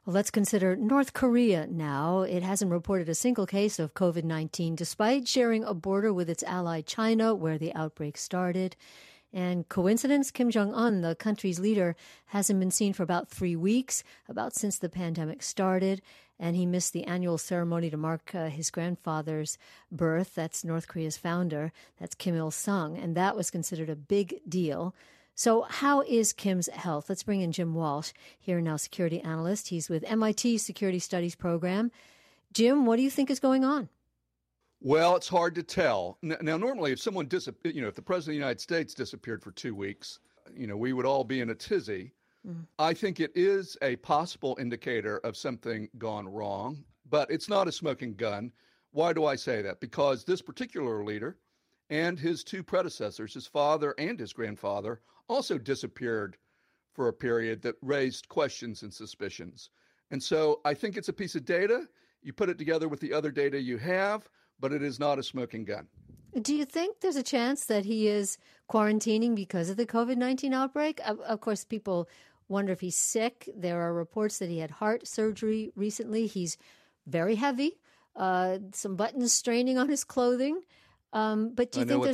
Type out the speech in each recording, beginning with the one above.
Well, let's consider North Korea now. It hasn't reported a single case of COVID-19, despite sharing a border with its ally China, where the outbreak started. And coincidence? Kim Jong-un, the country's leader, hasn't been seen for about 3 weeks, about since the pandemic started. And he missed the annual ceremony to mark his grandfather's birth. That's North Korea's founder. That's Kim Il-sung. And that was considered a big deal. So how is Kim's health? Let's bring in Jim Walsh, here now security analyst. He's with MIT Security Studies Program. Jim, what do you think is going on? Well, it's hard to tell. Now, normally, if someone if the president of the United States disappeared for 2 weeks, we would all be in a tizzy. I think it is a possible indicator of something gone wrong, but it's not a smoking gun. Why do I say that? Because this particular leader and his two predecessors, his father and his grandfather, also disappeared for a period that raised questions and suspicions. And so I think it's a piece of data. You put it together with the other data you have, but it is not a smoking gun. Do you think there's a chance that he is quarantining because of the COVID-19 outbreak? Of course, people wonder if he's sick. There are reports that he had heart surgery recently. He's very heavy, some buttons straining on his clothing. But do you think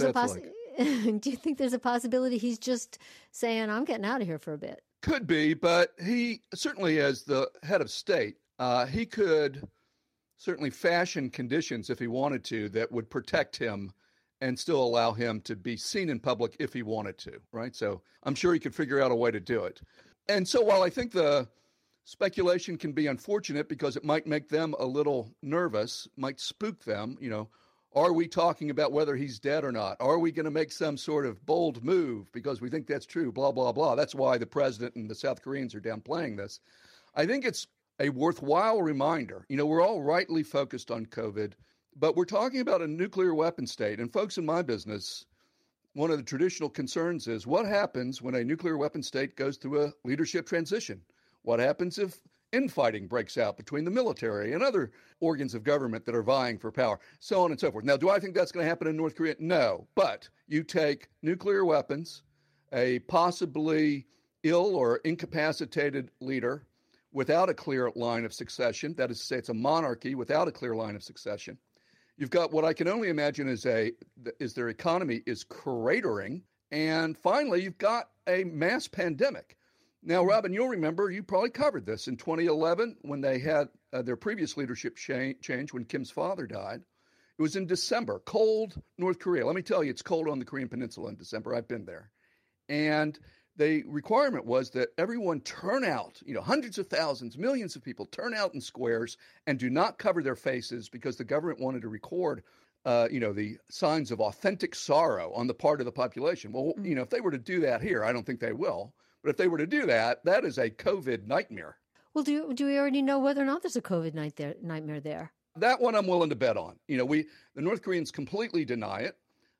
do you think there's a possibility he's just saying, I'm getting out of here for a bit? Could be, but he certainly, as the head of state, he could certainly fashion conditions if he wanted to that would protect him and still allow him to be seen in public if he wanted to, right? So I'm sure he could figure out a way to do it. And so while I think the speculation can be unfortunate because it might make them a little nervous, might spook them, are we talking about whether he's dead or not? Are we going to make some sort of bold move because we think that's true, blah, blah, blah. That's why the president and the South Koreans are downplaying this. I think it's a worthwhile reminder. We're all rightly focused on COVID, but we're talking about a nuclear weapon state. And folks in my business, one of the traditional concerns is what happens when a nuclear weapon state goes through a leadership transition? What happens if infighting breaks out between the military and other organs of government that are vying for power, so on and so forth? Now, do I think that's going to happen in North Korea? No. But you take nuclear weapons, a possibly ill or incapacitated leader without a clear line of succession, that is to say, it's a monarchy without a clear line of succession. You've got what I can only imagine is their economy is cratering. And finally, you've got a mass pandemic. Now, Robin, you'll remember, you probably covered this in 2011 when they had their previous leadership change when Kim's father died. It was in December, cold North Korea. Let me tell you, it's cold on the Korean Peninsula in December. I've been there. And the requirement was that everyone turn out, hundreds of thousands, millions of people turn out in squares and do not cover their faces because the government wanted to record, the signs of authentic sorrow on the part of the population. Well, if they were to do that here, I don't think they will. But if they were to do that, that is a COVID nightmare. Well, do we already know whether or not there's a COVID nightmare there? That one I'm willing to bet on. The North Koreans completely deny it.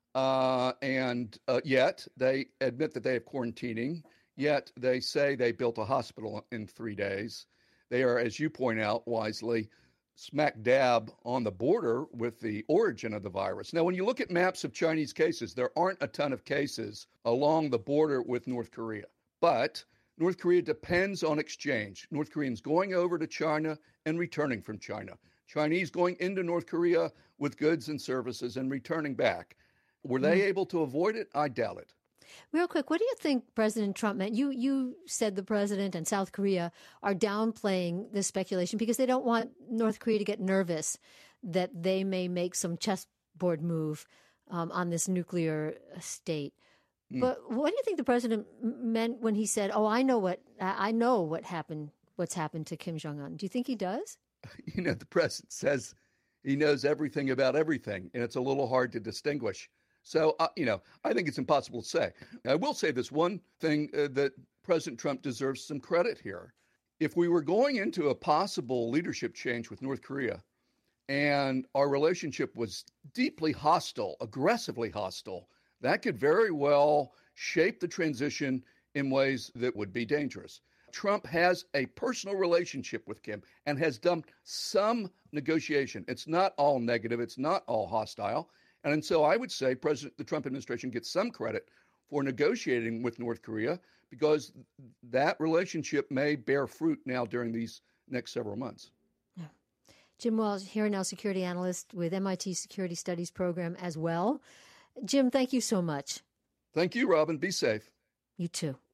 And yet they admit that they have quarantining, yet they say they built a hospital in 3 days. They are, as you point out wisely, smack dab on the border with the origin of the virus. Now, when you look at maps of Chinese cases, there aren't a ton of cases along the border with North Korea. But North Korea depends on exchange. North Koreans going over to China and returning from China. Chinese going into North Korea with goods and services and returning back. Were they able to avoid it? I doubt it. Real quick, what do you think President Trump meant? You said the president and South Korea are downplaying this speculation because they don't want North Korea to get nervous that they may make some chessboard move on this nuclear state. But what do you think the president meant when he said, "Oh, I know what's happened to Kim Jong-un"? Do you think he does? The president says he knows everything about everything, and it's a little hard to distinguish. So, I think it's impossible to say. I will say this one thing that President Trump deserves some credit here. If we were going into a possible leadership change with North Korea and our relationship was deeply hostile, aggressively hostile, that could very well shape the transition in ways that would be dangerous. Trump has a personal relationship with Kim and has done some negotiation. It's not all negative. It's not all hostile. And so I would say the Trump administration gets some credit for negotiating with North Korea because that relationship may bear fruit now during these next several months. Yeah. Jim Walsh, here now security analyst with MIT Security Studies program as well. Jim, thank you so much. Thank you, Robin. Be safe. You too.